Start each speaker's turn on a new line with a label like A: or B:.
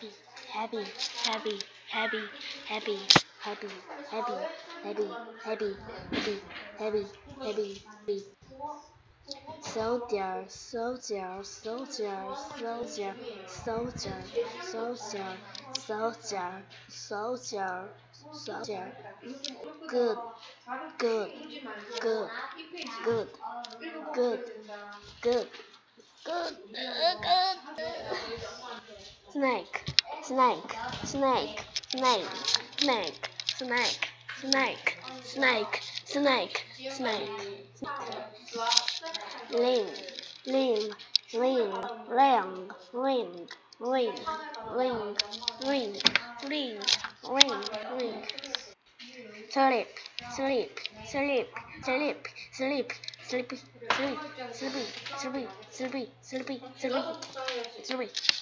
A: happy, happy, happy, happy, happy, happy, happy, happy, happy, happy, happy, happy. Soldier, soldier, soldier, soldier, soldier, soldier, soldier, soldier, soldier. Good, good, good, good, good, good, good, good. Snake, snake, snake, snake, snake, snake, snake, snake, snake, snake. Ling, ling, ling, ling, ling, ling, ling, ling, ling, ling, ling. Sleep, sleep, sleep, sleep, sleep, sleepy, sleep, sleepy, sleepy, sleepy, sleepy, sleepy, sleepy.